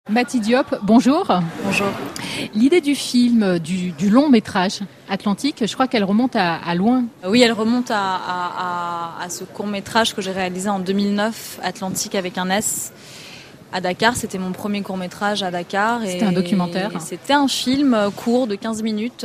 Mati Diop, bonjour. Bonjour. L'idée du film, du long métrage Atlantique, je crois qu'elle remonte à loin. Oui, elle remonte à ce court métrage que j'ai réalisé en 2009, Atlantique avec un S, à Dakar. C'était mon premier court métrage à Dakar. C'était un documentaire. C'était un film court de 15 minutes,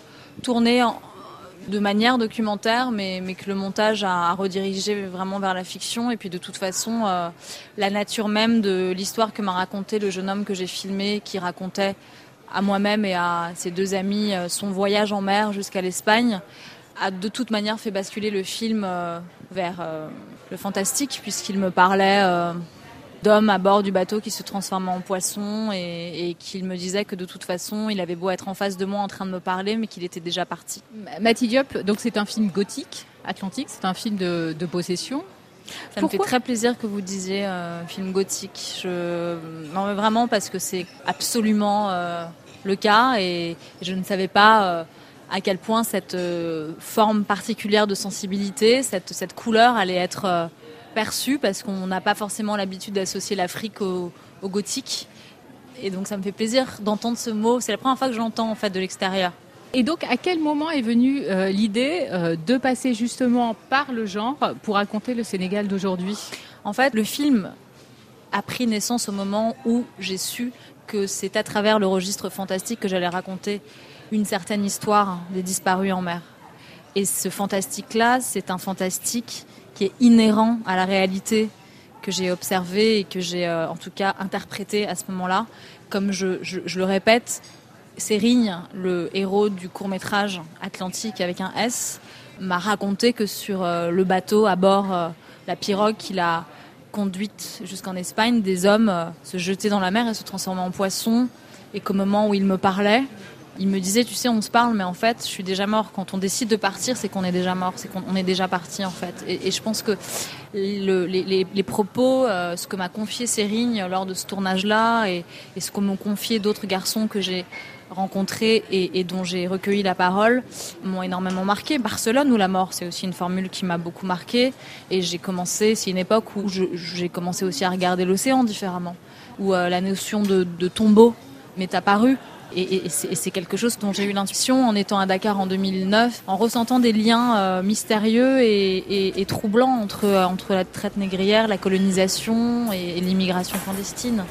tourné de manière documentaire, mais que le montage a redirigé vraiment vers la fiction. Et puis de toute façon, la nature même de l'histoire que m'a raconté le jeune homme que j'ai filmé, qui racontait à moi-même et à ses deux amis son voyage en mer jusqu'à l'Espagne, a de toute manière fait basculer le film vers le fantastique, puisqu'il me parlait d'hommes à bord du bateau qui se transformaient en poissons et qu'il me disait que de toute façon, il avait beau être en face de moi en train de me parler, mais qu'il était déjà parti. Mati Diop, donc c'est un film gothique, Atlantique, c'est un film de possession. Ça me fait très plaisir que vous disiez film gothique. Non, mais vraiment parce que c'est absolument le cas et je ne savais pas à quel point cette forme particulière de sensibilité, cette couleur allait être perçue, parce qu'on n'a pas forcément l'habitude d'associer l'Afrique au gothique. Et donc ça me fait plaisir d'entendre ce mot. C'est la première fois que je l'entends en fait de l'extérieur. Et donc, à quel moment est venue l'idée de passer justement par le genre pour raconter le Sénégal d'aujourd'hui ? En fait, le film a pris naissance au moment où j'ai su que c'est à travers le registre fantastique que j'allais raconter une certaine histoire des disparus en mer. Et ce fantastique-là, c'est un fantastique qui est inhérent à la réalité que j'ai observée et que j'ai en tout cas interprétée à ce moment-là. Comme je le répète, Sérigne, le héros du court-métrage Atlantique avec un S, m'a raconté que sur le bateau, à bord, la pirogue qu'il a conduite jusqu'en Espagne, des hommes se jetaient dans la mer et se transformaient en poissons, et qu'au moment où il me parlait, il me disait, tu sais, on se parle, mais en fait, je suis déjà mort. Quand on décide de partir, c'est qu'on est déjà mort, c'est qu'on est déjà parti, en fait. Et je pense que les propos, ce que m'a confié Sérigne lors de ce tournage-là, et ce que m'ont confié d'autres garçons que j'ai rencontrés et dont j'ai recueilli la parole, m'ont énormément marqué. Barcelone ou la mort, c'est aussi une formule qui m'a beaucoup marqué. Et c'est une époque où j'ai commencé aussi à regarder l'océan différemment, où la notion de tombeau m'est apparue. Et c'est quelque chose dont j'ai eu l'intuition en étant à Dakar en 2009, en ressentant des liens mystérieux et troublants entre la traite négrière, la colonisation et l'immigration clandestine.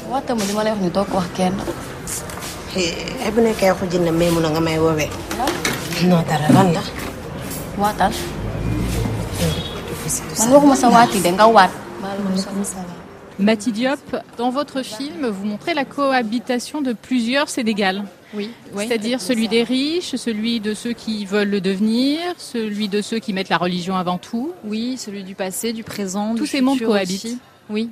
Mati Diop, dans votre film, vous montrez la cohabitation de plusieurs Sénégal. Oui, c'est-à-dire celui des riches, celui de ceux qui veulent le devenir, celui de ceux qui mettent la religion avant tout. Oui, celui du passé, du présent, tous ces mondes cohabitent. Aussi. Oui.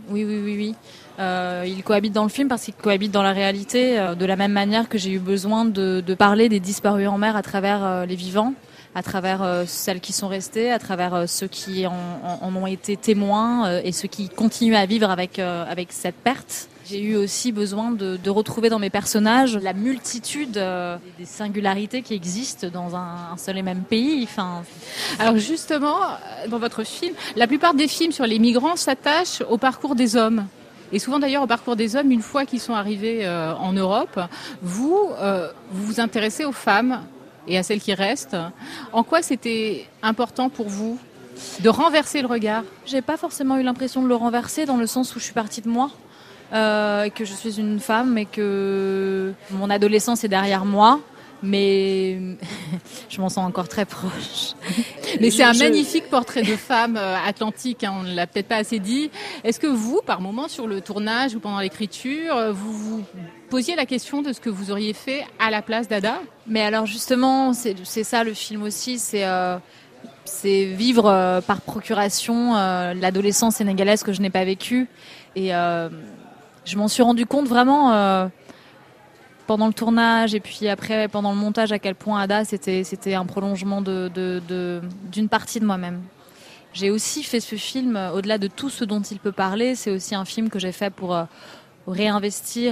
Ils cohabitent dans le film parce qu'ils cohabitent dans la réalité, de la même manière que j'ai eu besoin de parler des disparus en mer à travers les vivants, à travers celles qui sont restées, à travers ceux qui en ont été témoins et ceux qui continuent à vivre avec cette perte. J'ai eu aussi besoin de retrouver dans mes personnages la multitude des singularités qui existent dans un seul et même pays. Enfin... Alors justement, dans votre film, la plupart des films sur les migrants s'attachent au parcours des hommes. Et souvent d'ailleurs au parcours des hommes, une fois qu'ils sont arrivés en Europe, vous vous intéressez aux femmes et à celles qui restent. En quoi c'était important pour vous de renverser le regard ? J'ai pas forcément eu l'impression de le renverser, dans le sens où je suis partie de moi, et que je suis une femme et que mon adolescence est derrière moi, mais je m'en sens encore très proche. Mais c'est un magnifique portrait de femme atlantique, hein, on ne l'a peut-être pas assez dit. Est-ce que vous, par moment, sur le tournage ou pendant l'écriture, vous vous posiez la question de ce que vous auriez fait à la place d'Ada ? Mais alors justement, c'est ça le film aussi, c'est vivre par procuration l'adolescence sénégalaise que je n'ai pas vécue. Et je m'en suis rendu compte vraiment pendant le tournage et puis après pendant le montage à quel point Ada c'était un prolongement d'une partie de moi-même. J'ai aussi fait ce film, au-delà de tout ce dont il peut parler, c'est aussi un film que j'ai fait pour réinvestir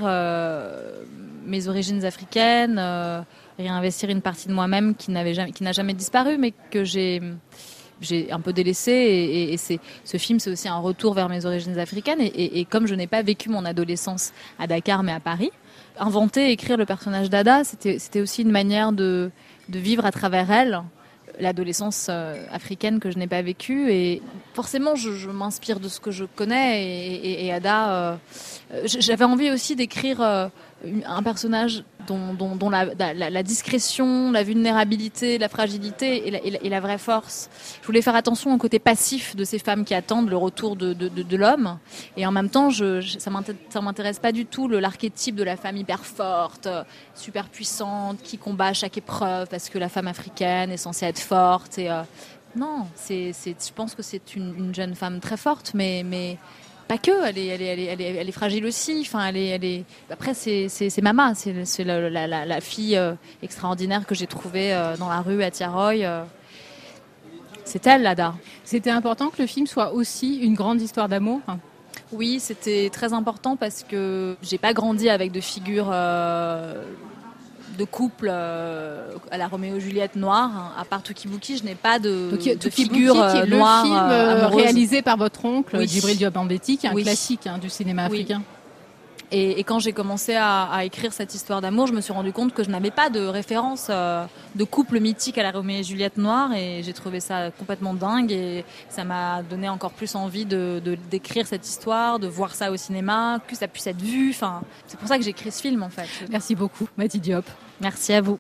mes origines africaines, réinvestir une partie de moi-même qui n'a jamais disparu, mais que j'ai j'ai un peu délaissé. Et ce film, c'est aussi un retour vers mes origines africaines. Et comme je n'ai pas vécu mon adolescence à Dakar, mais à Paris, inventer, écrire le personnage d'Ada, c'était aussi une manière de vivre à travers elle l'adolescence africaine que je n'ai pas vécue. Et forcément, je m'inspire de ce que je connais. Et Ada, j'avais envie aussi d'écrire un personnage dont la discrétion, la vulnérabilité, la fragilité et la vraie force. Je voulais faire attention au côté passif de ces femmes qui attendent le retour de l'homme. Et en même temps, ça m'intéresse pas du tout l'archétype de la femme hyper forte, super puissante, qui combat à chaque épreuve parce que la femme africaine est censée être forte. Non, je pense que c'est une jeune femme très forte, mais pas que, elle est fragile aussi. Enfin, Après, c'est Mama, c'est la fille extraordinaire que j'ai trouvée dans la rue à Tiaroy. C'est elle, Ada. C'était important que le film soit aussi une grande histoire d'amour. Oui, c'était très important parce que j'ai pas grandi avec de figures de couple à la Roméo et Juliette noire. À part Tuki Buki, je n'ai pas de figure noire. Le film amoureuse. réalisé par votre oncle, Oui. Djibril Diop Mambéty, qui est un Oui. classique du cinéma africain. Et quand j'ai commencé à écrire cette histoire d'amour, je me suis rendu compte que je n'avais pas de référence de couple mythique à la Roméo et Juliette noire, et j'ai trouvé ça complètement dingue, et ça m'a donné encore plus envie d'écrire cette histoire, de voir ça au cinéma, que ça puisse être vu. Enfin, c'est pour ça que j'ai écrit ce film en fait. Merci beaucoup, Mati Diop. Merci à vous.